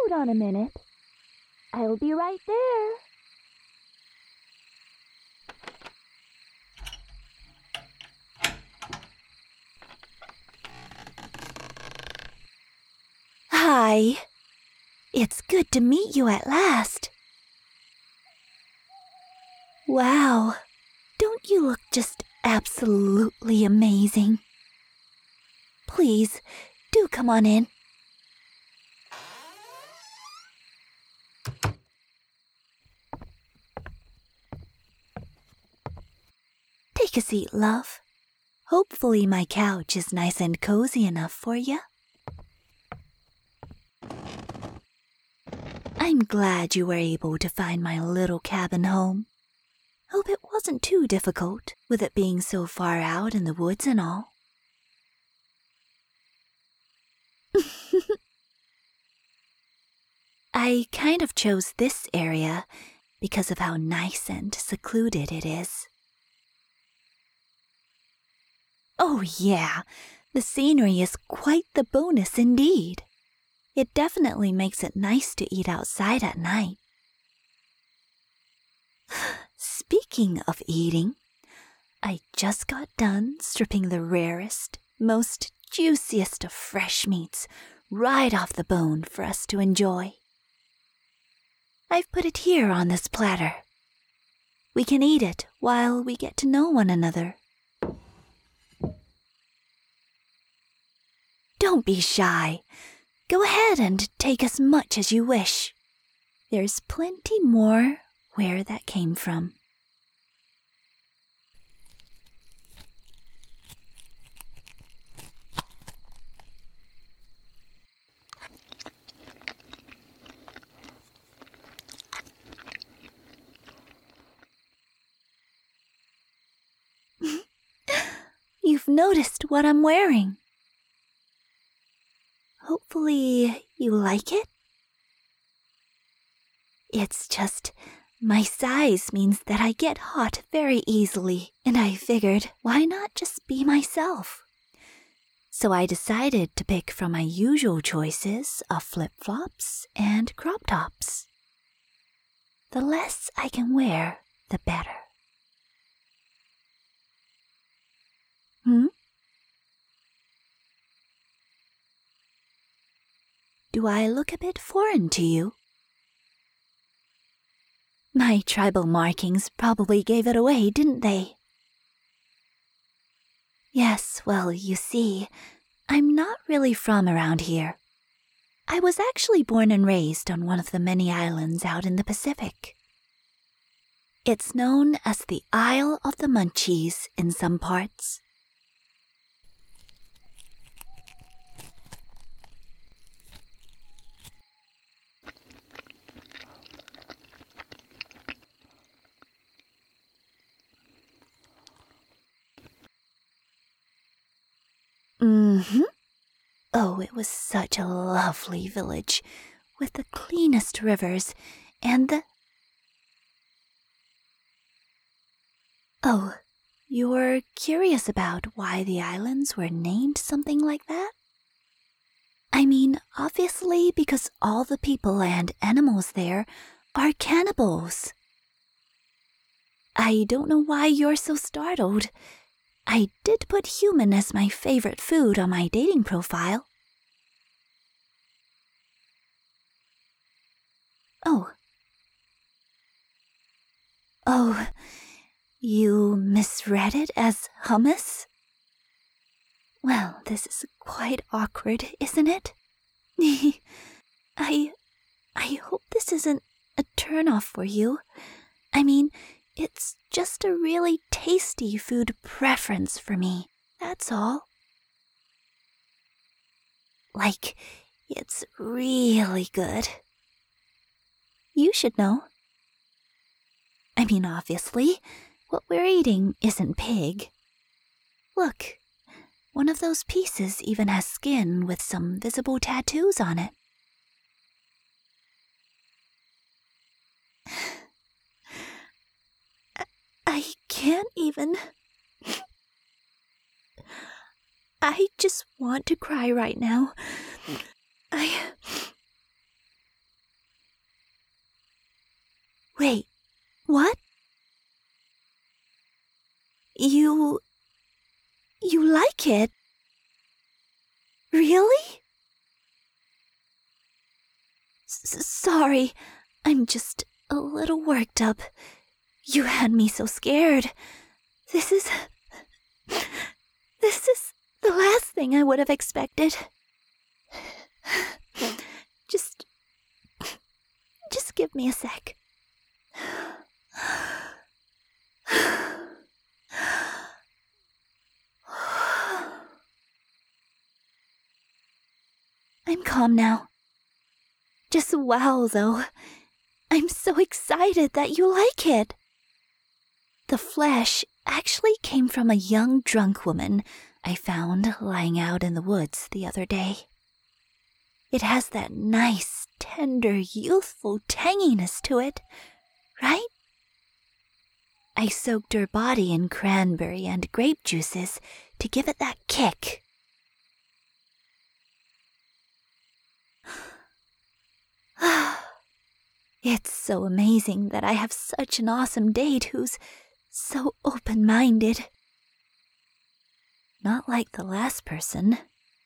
Hold on a minute. I'll be right there. Hi. It's good to meet you at last. Wow. Don't you look just absolutely amazing? Please, do come on in. Take a seat, love. Hopefully my couch is nice and cozy enough for you. I'm glad you were able to find my little cabin home. Hope it wasn't too difficult, with it being so far out in the woods and all. I kind of chose this area because of how nice and secluded it is. Oh yeah, the scenery is quite the bonus indeed. It definitely makes it nice to eat outside at night. Speaking of eating, I just got done stripping the rarest, most juiciest of fresh meats right off the bone for us to enjoy. I've put it here on this platter. We can eat it while we get to know one another. Don't be shy. Go ahead and take as much as you wish. There's plenty more where that came from. You've noticed what I'm wearing. Hopefully you like it. It's just my size means that I get hot very easily, and I figured why not just be myself? So I decided to pick from my usual choices of flip-flops and crop tops. The less I can wear, the better. Do I look a bit foreign to you? My tribal markings probably gave it away, didn't they? Yes, well, you see, I'm not really from around here. I was actually born and raised on one of the many islands out in the Pacific. It's known as the Isle of the Munchies in some parts. Oh, it was such a lovely village, with the cleanest rivers and the... Oh, you're curious about why the islands were named something like that? I mean, obviously because all the people and animals there are cannibals. I don't know why you're so startled. I did put human as my favorite food on my dating profile. Oh, you misread it as hummus? Well, this is quite awkward, isn't it? I hope this isn't a turn-off for you. I mean, it's just a really tasty food preference for me, that's all. Like, it's really good. You should know. I mean, obviously, what we're eating isn't pig. Look, one of those pieces even has skin with some visible tattoos on it. I can't even... I just want to cry right now. What? You like it? Really? Sorry, I'm just a little worked up. You had me so scared. This is the last thing I would have expected. Just give me a sec. I'm calm now. Just wow, though. I'm so excited that you like it. The flesh actually came from a young drunk woman I found lying out in the woods the other day. It has that nice, tender, youthful tanginess to it, right? I soaked her body in cranberry and grape juices to give it that kick. It's so amazing that I have such an awesome date who's so open-minded. Not like the last person.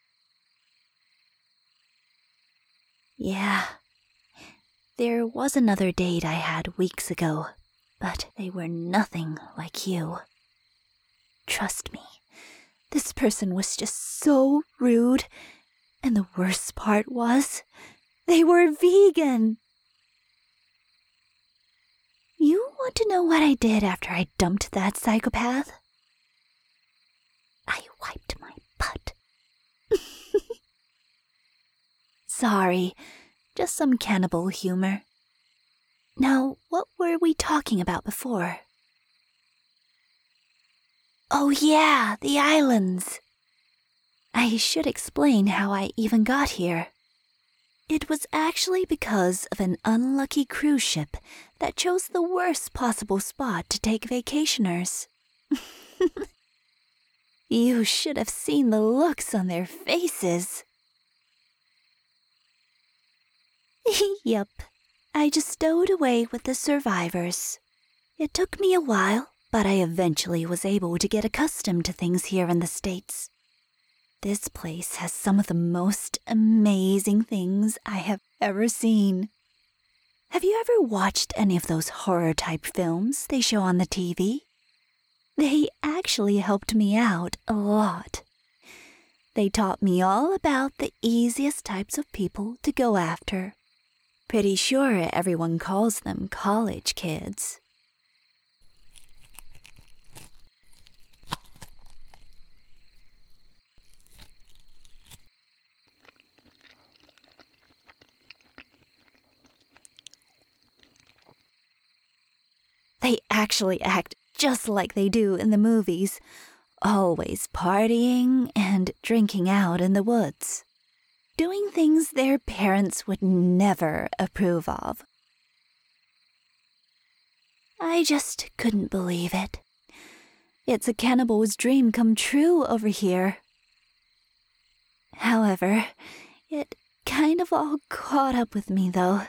Yeah, there was another date I had weeks ago, but they were nothing like you. Trust me, this person was just so rude, and the worst part was, they were vegan. You want to know what I did after I dumped that psychopath? I wiped my butt. Sorry, just some cannibal humor. Now, what were we talking about before? Oh yeah, the islands. I should explain how I even got here. It was actually because of an unlucky cruise ship that chose the worst possible spot to take vacationers. You should have seen the looks on their faces. Yup, I just stowed away with the survivors. It took me a while, but I eventually was able to get accustomed to things here in the States. This place has some of the most amazing things I have ever seen. Have you ever watched any of those horror-type films they show on the TV? They actually helped me out a lot. They taught me all about the easiest types of people to go after. Pretty sure everyone calls them college kids. They actually act just like they do in the movies, always partying and drinking out in the woods, doing things their parents would never approve of. I just couldn't believe it. It's a cannibal's dream come true over here. However, it kind of all caught up with me, though.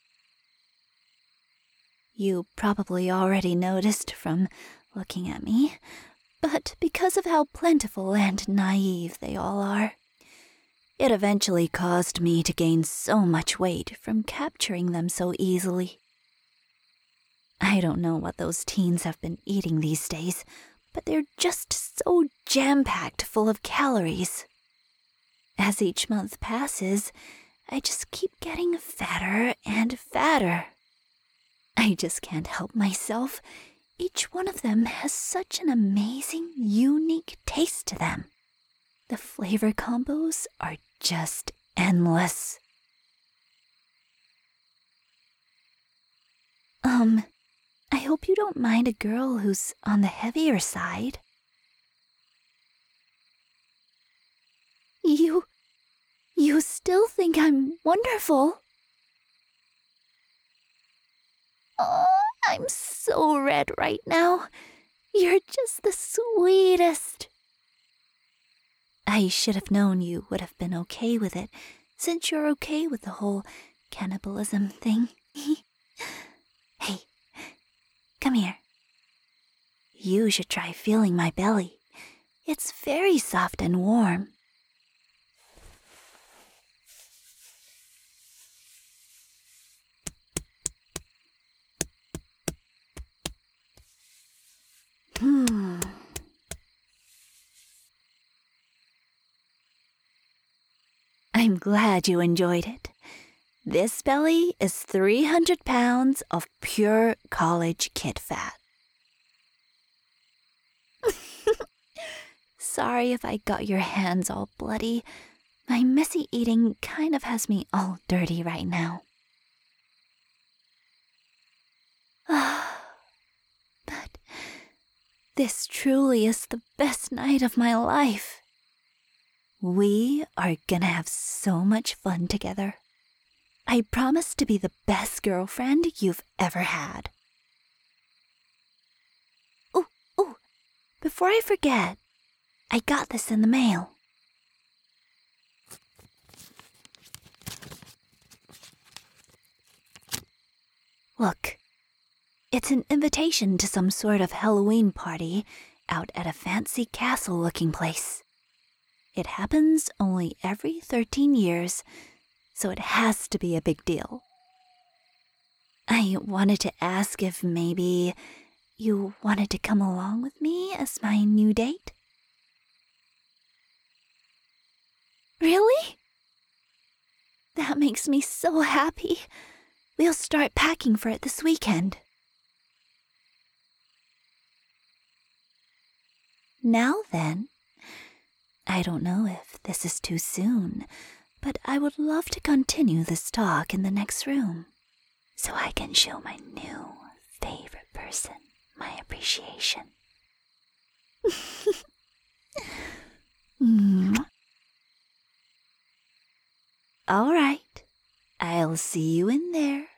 You probably already noticed from looking at me, but because of how plentiful and naive they all are, it eventually caused me to gain so much weight from capturing them so easily. I don't know what those teens have been eating these days, but they're just so jam-packed full of calories. As each month passes, I just keep getting fatter and fatter. I just can't help myself. Each one of them has such an amazing, unique taste to them. The flavor combos are just endless. I hope you don't mind a girl who's on the heavier side. You still think I'm wonderful? Oh, I'm so red right now. You're just the sweetest. I should have known you would have been okay with it, since you're okay with the whole cannibalism thing. Hey, You should try feeling my belly. It's very soft and warm. I'm glad you enjoyed it. This belly is 300 pounds of pure college kid fat. Sorry if I got your hands all bloody. My messy eating kind of has me all dirty right now. But this truly is the best night of my life. We are gonna have so much fun together. I promise to be the best girlfriend you've ever had. Oh, before I forget, I got this in the mail. Look, it's an invitation to some sort of Halloween party out at a fancy castle-looking place. It happens only every 13 years, so it has to be a big deal. I wanted to ask if maybe you wanted to come along with me as my new date? Really? That makes me so happy. We'll start packing for it this weekend. Now then, I don't know if this is too soon, but I would love to continue this talk in the next room, so I can show my new favorite person my appreciation. All right, I'll see you in there.